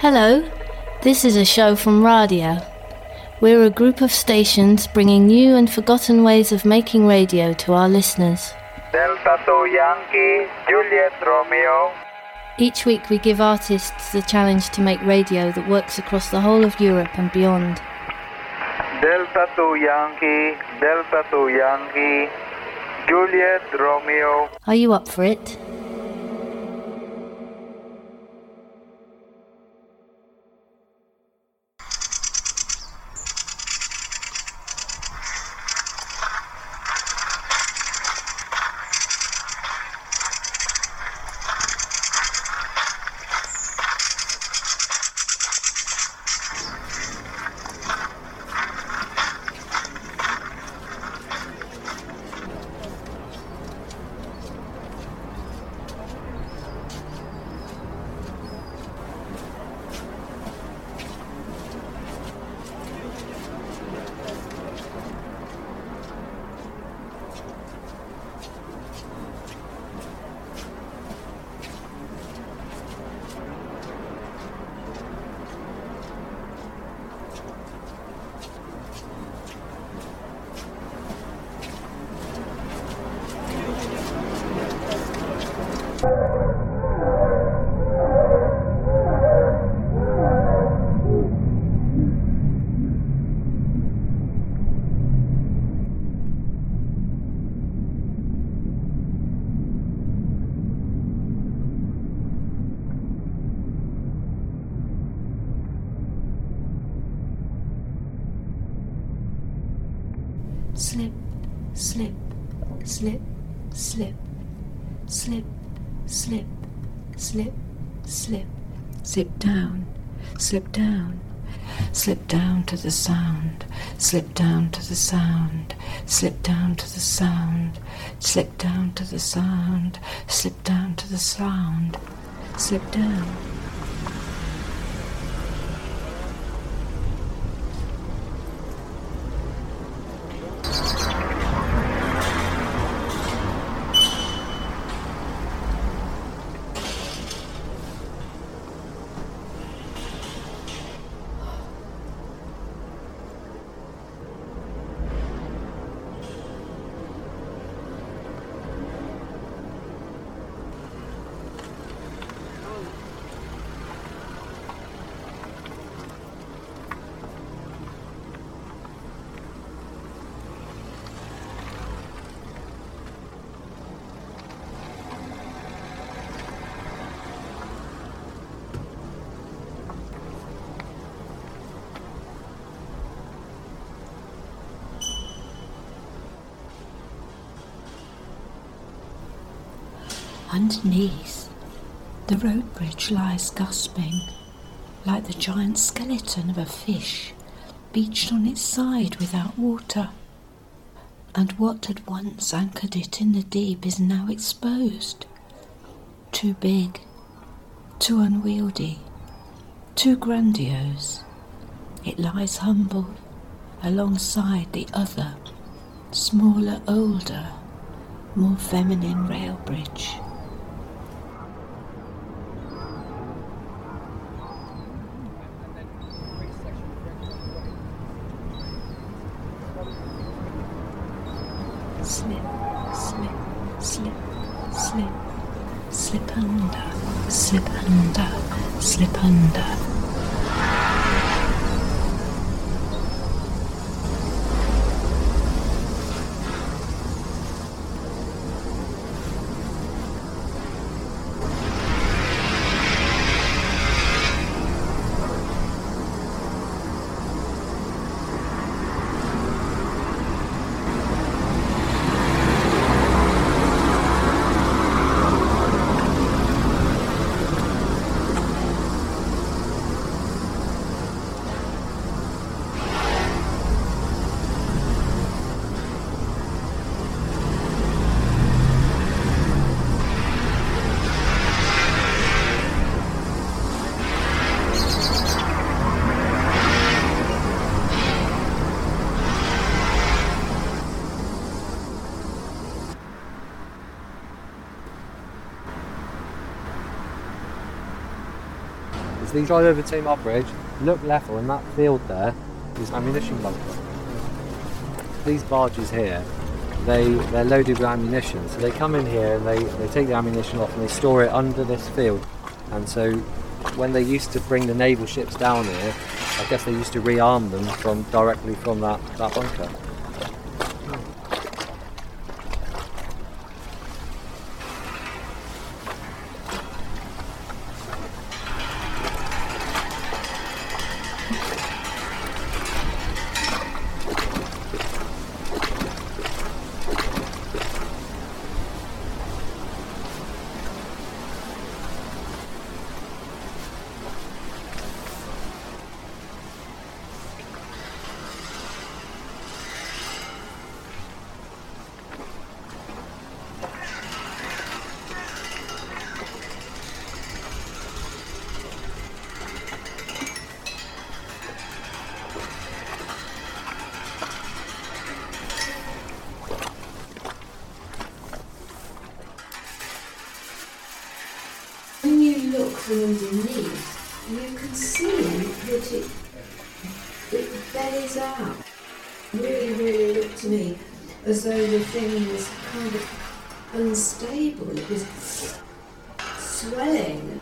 Hello, this is a show from Radio. We're a group of stations bringing new and forgotten ways of making radio to our listeners. Delta 2 Yankee, Juliet Romeo. Each week we give artists the challenge to make radio that works across the whole of Europe and beyond. Delta 2 Yankee, Delta 2 Yankee, Juliet Romeo. Are you up for it? Slip, slip, slip, slip, slip, slip, slip, slip, slip down, slip down, slip down to the sound, slip down to the sound, slip down to the sound, slip down to the sound, slip down to the sound, slip down. Underneath, the road bridge lies gasping, like the giant skeleton of a fish beached on its side without water. And what had once anchored it in the deep is now exposed. Too big, too unwieldy, too grandiose. It lies humbled alongside the other, smaller, older, more feminine rail bridge. Slip, slip, slip, slip, slip under, slip under, slip under. So you drive over Tamar Bridge, look level, and that field there is ammunition bunker. These barges here, they're loaded with ammunition, so they come in here and they take the ammunition off and they store it under this field. And so when they used to bring the naval ships down here, I guess they used to rearm them directly from that bunker. When you look from underneath, you can see that it bellies out. Really looked to me as though the thing was kind of unstable. It was swelling.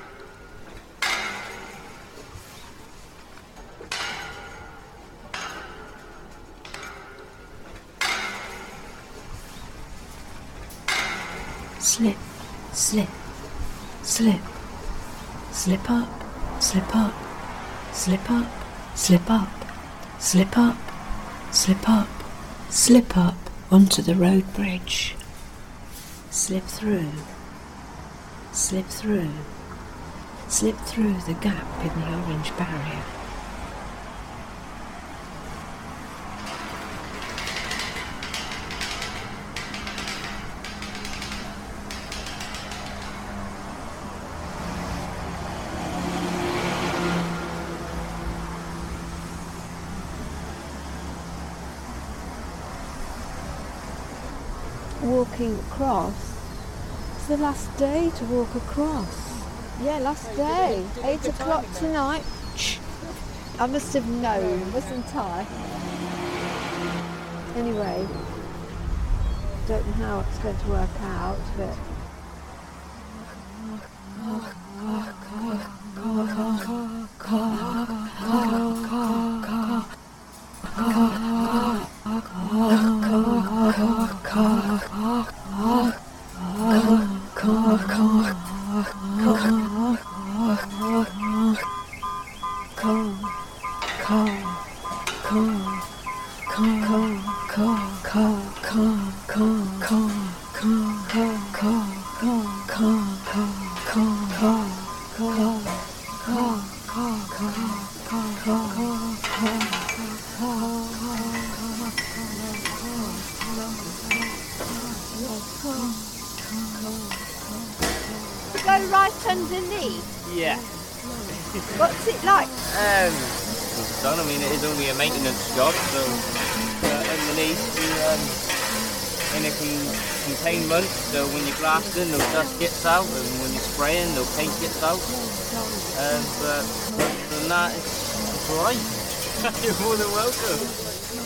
Slip, slip. Slip, slip up, slip up, slip up, slip up, slip up, slip up, slip up onto the road bridge. Slip through, slip through, slip through the gap in the orange barrier. Walking across. It's the last day to walk across. Yeah, last day. 8 o'clock tonight. I must have known, mustn't I? Anyway, don't know how it's going to work out, but go right underneath? Yeah. What's it like? I mean, it is only a maintenance job, so underneath in a containment, so when you're blasting, no dust gets out, and when you're spraying, no paint gets out. But other than that, it's alright. You're more than welcome.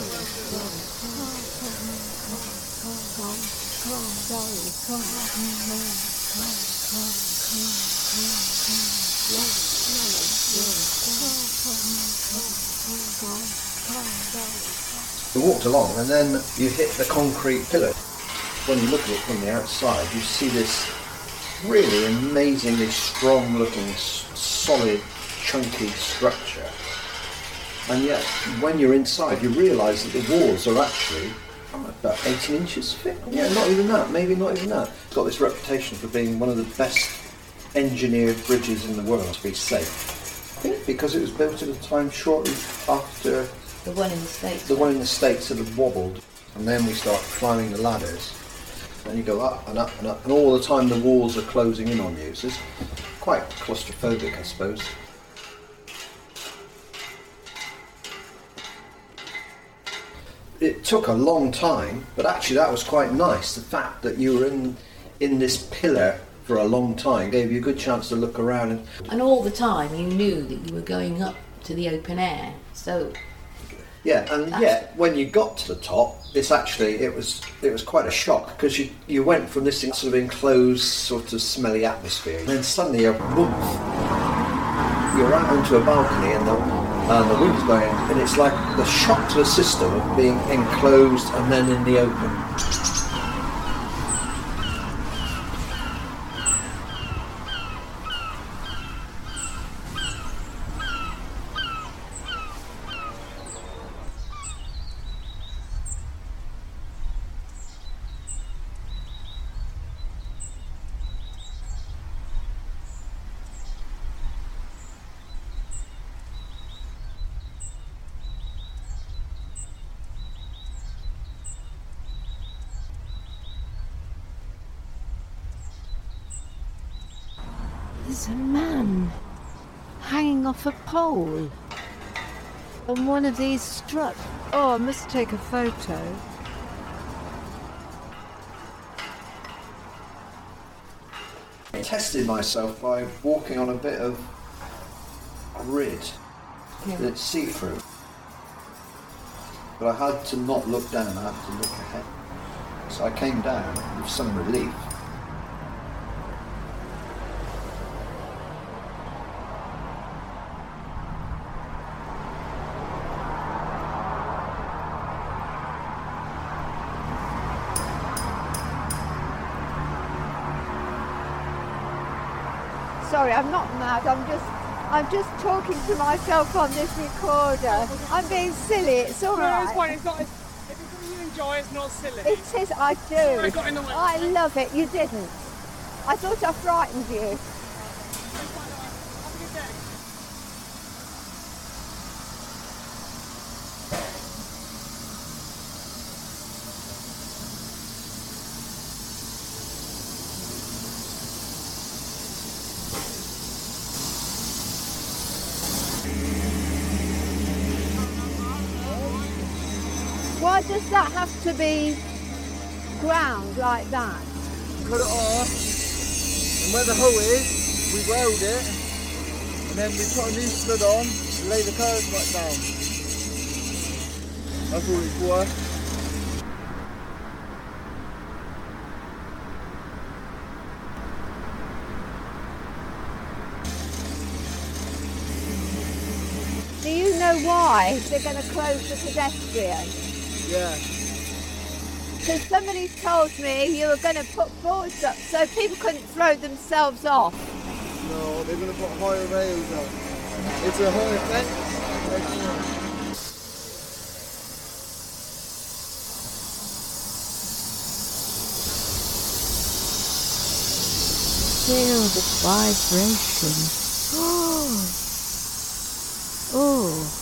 You walked along and then you hit the concrete pillar. When you look at it from the outside, you see this really amazingly strong looking, solid, chunky structure. And yet, when you're inside, you realise that the walls are actually about 18 inches thick. Yeah, not even that, maybe not even that. It's got this reputation for being one of the best engineered bridges in the world to be safe. I think because it was built at a time shortly after The one in the States. the one in the States sort of wobbled, and then we start climbing the ladders. Then you go up and up and up, and all the time the walls are closing in on you. So it's quite claustrophobic, I suppose. It took a long time, but actually that was quite nice. The fact that you were in this pillar for a long time. Gave you a good chance to look around. And all the time you knew that you were going up to the open air. So yeah, and yet when you got to the top, it was quite a shock, because you went from this sort of enclosed, sort of smelly atmosphere, and then suddenly you're out onto a balcony and the wind's blowing, and it's like the shock to the system of being enclosed and then in the open. There's a man hanging off a pole on one of these struts. Oh, I must take a photo. I tested myself by walking on a bit of grid that's see-through. But I had to not look down, I had to look ahead. So I came down with some relief. Sorry, I'm not mad. I'm just talking to myself on this recorder. I'm being silly. It's all right. No, it's fine. It's not. If it's something you enjoy, it's not silly. It is. I do. I got in the way. I love it. You didn't. I thought I frightened you. Why does that have to be ground like that? Cut it off, and where the hole is, we weld it, and then we put a new stud on and lay the cars back down. That's all it's for. Do you know why they're going to close the pedestrian? Yeah. Because somebody told me you were going to put boards up so people couldn't throw themselves off. No, they're going to put higher rails up. It's a higher fence. Feel the vibration. Oh. Oh.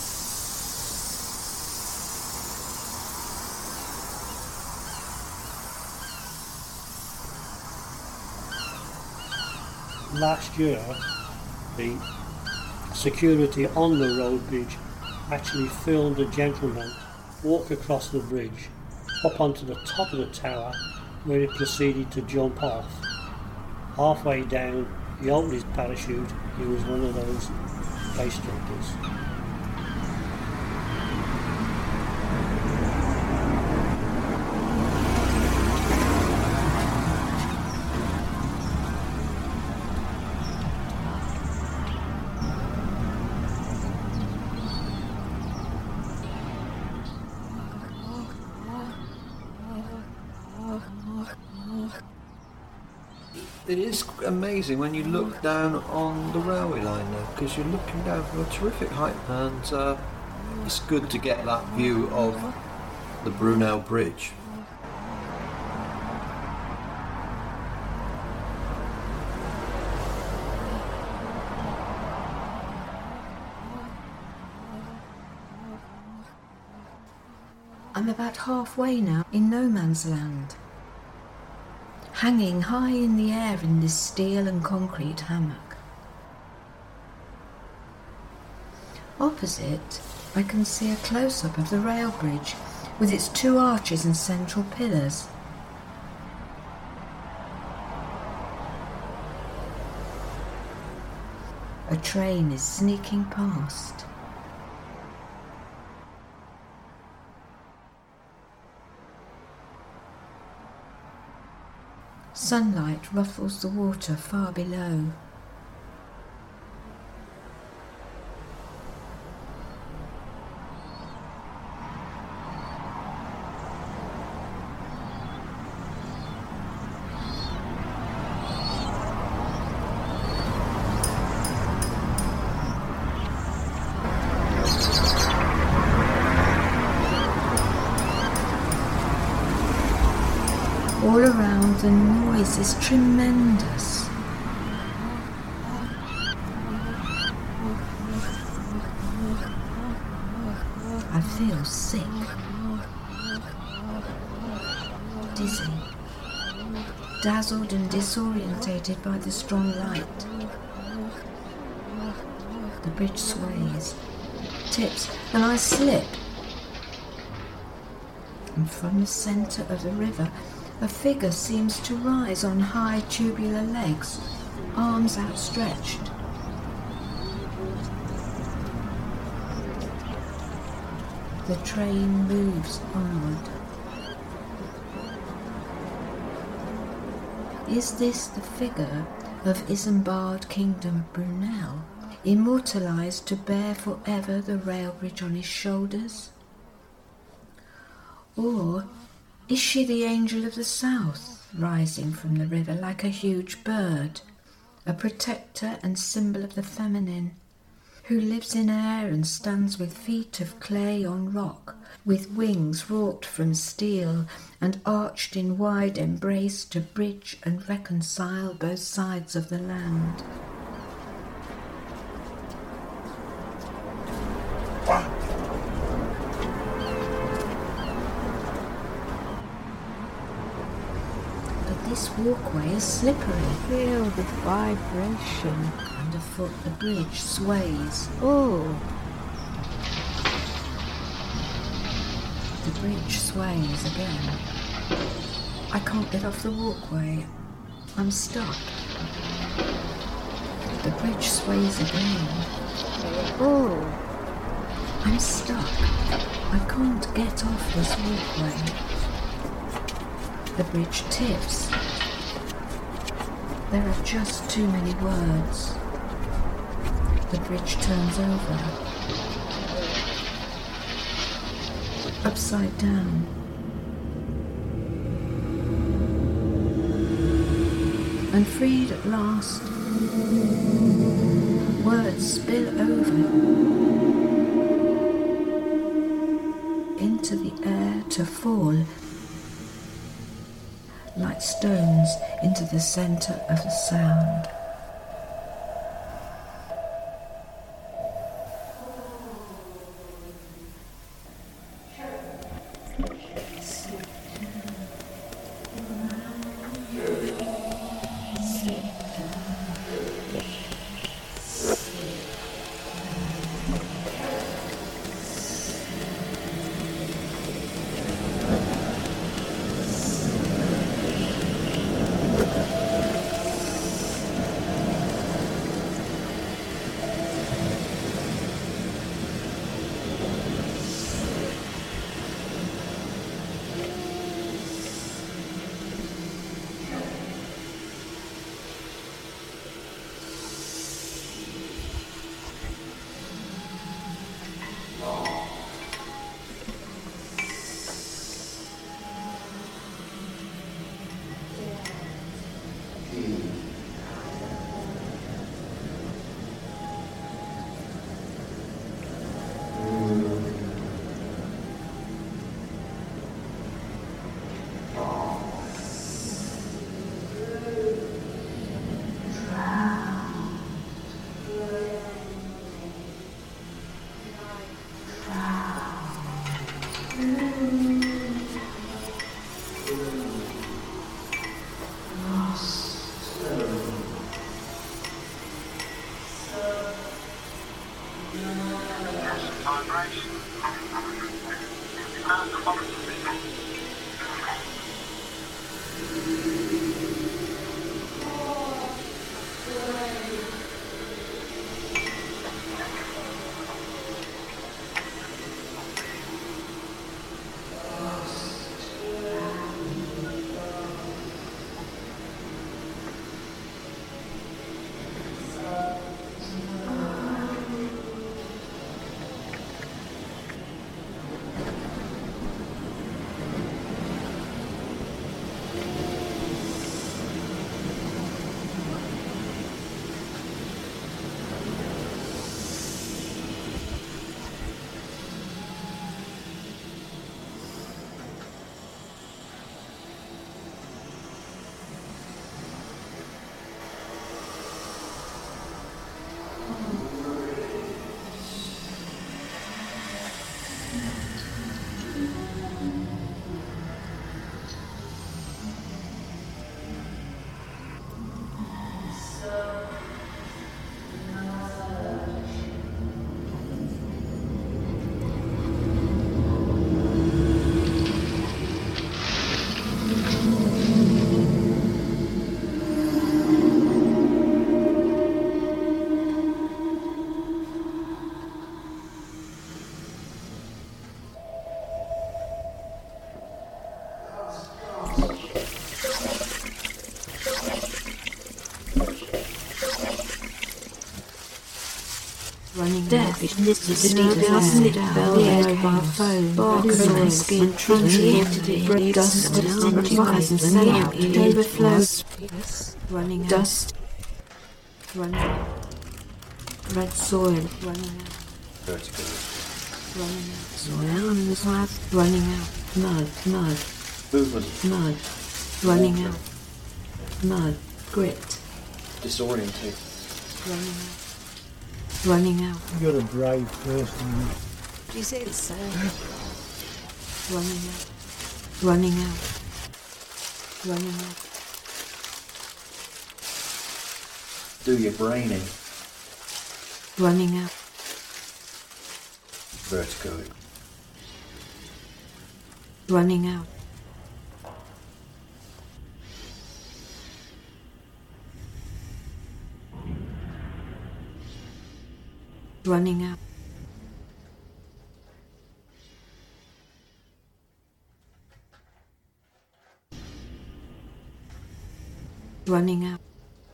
Last year, the security on the road bridge actually filmed a gentleman walk across the bridge, up onto the top of the tower, where he proceeded to jump off. Halfway down, he opened his parachute. He was one of those base jumpers. It is amazing when you look down on the railway line though, because you're looking down from a terrific height, and it's good to get that view of the Brunel Bridge. I'm about halfway now in no man's land, hanging high in the air in this steel and concrete hammock. Opposite, I can see a close-up of the rail bridge with its two arches and central pillars. train is sneaking past. Sunlight ruffles the water far below. All around, the noise is tremendous. I feel sick, dizzy, dazzled and disorientated by the strong light. The bridge sways, tips, and I slip. And from the centre of the river, a figure seems to rise on high tubular legs, arms outstretched. The train moves onward. Is this the figure of Isambard Kingdom Brunel, immortalised to bear forever the rail bridge on his shoulders? Or is she the angel of the south, rising from the river like a huge bird, a protector and symbol of the feminine, who lives in air and stands with feet of clay on rock, with wings wrought from steel and arched in wide embrace to bridge and reconcile both sides of the land? This walkway is slippery. Feel the vibration. Underfoot the bridge sways. Oh. The bridge sways again. I can't get off the walkway. I'm stuck. The bridge sways again. Oh. I'm stuck. I can't get off this walkway. The bridge tips. There are just too many words. The bridge turns over. Upside down. And freed at last, words spill over into the air to fall like stones into the centre of the sound. death, this is the bell, mobile phone, bark on skin, truncated, dust, rise and sell out, it overflows, running dust, running out, red soil, running out, Vertigo. running out, soil on the side, running out, mud, Movement. mud, running out, mud, grit, Disorientate. running out, You're a brave person. do you say it's so? Running out, running out, running out, Do your brain in. running out, Vertigo. running out, running out, running out,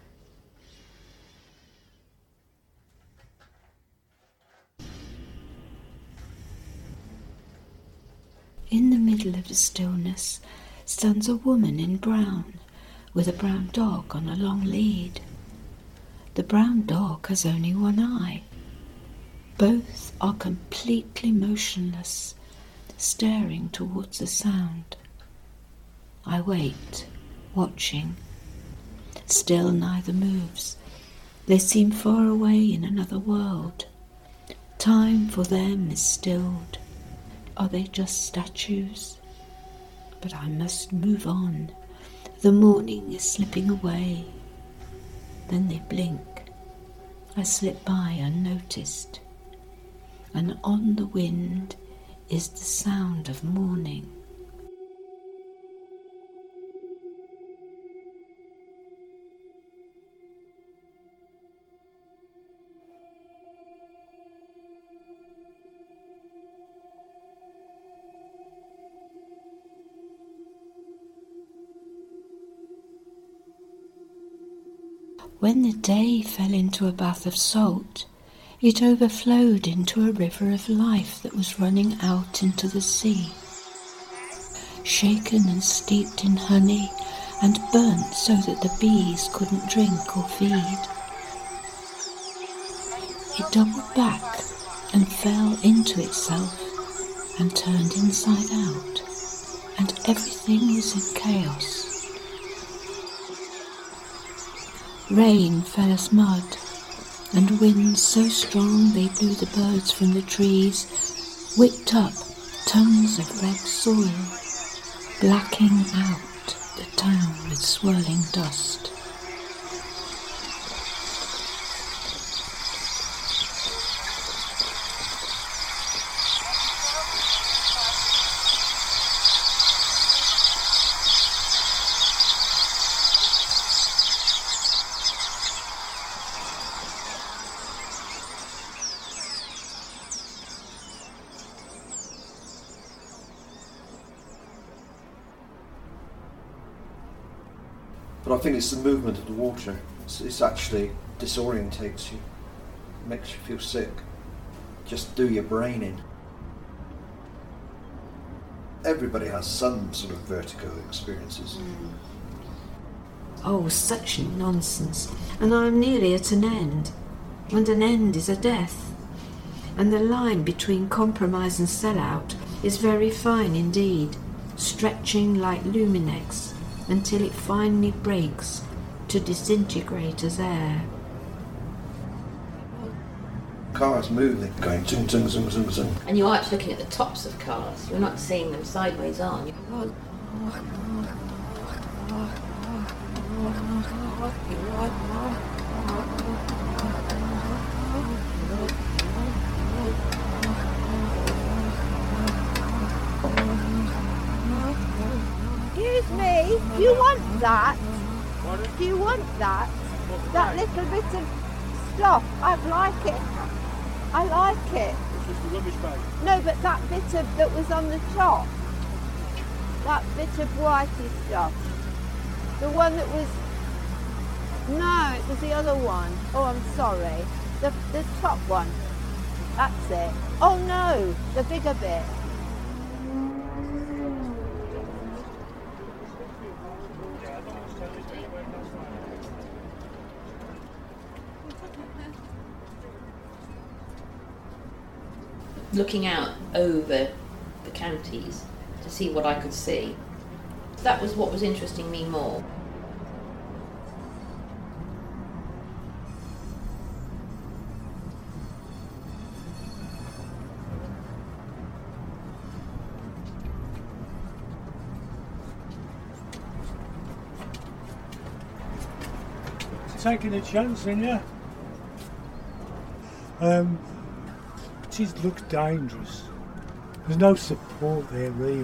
in the middle of the stillness stands a woman in brown with a brown dog on a long lead. The brown dog has only one eye. Both are completely motionless, staring towards the sound. I wait, watching. Still neither moves. They seem far away in another world. Time for them is stilled. Are they just statues? But I must move on. The morning is slipping away. Then they blink. I slip by unnoticed. And on the wind is the sound of morning. When the day fell into a bath of salt, it overflowed into a river of life that was running out into the sea. Shaken and steeped in honey and burnt so that the bees couldn't drink or feed. It doubled back and fell into itself and turned inside out, and everything was in chaos. Rain fell as mud, and winds so strong they blew the birds from the trees, whipped up tons of red soil, blacking out the town with swirling dust. But I think it's the movement of the water. It's actually disorientates you, makes you feel sick. Just do your brain in. Everybody has some sort of vertigo experiences. Oh, such nonsense. And I'm nearly at an end. And an end is a death. And the line between compromise and sellout is very fine indeed, stretching like Luminex until it finally breaks to disintegrate as air. Cars moving, going zung, zung, zung, zung, zung. And you are actually looking at the tops of cars. You're not seeing them sideways, are you? Excuse me, do you want that? Do you want that? That little bit of stuff. I like it. I like it. This is the rubbish bag. No, but that bit of that was on the top. That bit of whitey stuff. The one that was. No, it was the other one. Oh, I'm sorry. The top one. That's it. Oh no, the bigger bit. Looking out over the counties to see what I could see. That was what was interesting me more. Taking a chance, ain't you? It looks dangerous. There's no support there, really.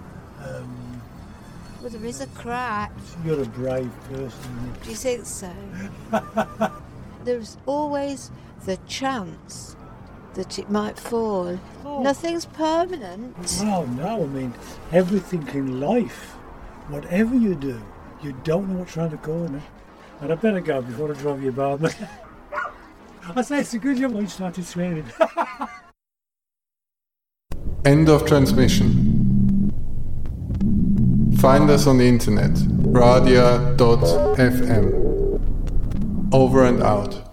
Well, there is a crack. You're a brave person. Do you think so? There's always the chance that it might fall. Oh. Nothing's permanent. Well, no, I mean, everything in life, whatever you do, you don't know what's around the corner. And I better go before I drive you about. I say it's a good job when you started swearing. End of transmission. Find us on the internet, radia.fm. Over and out.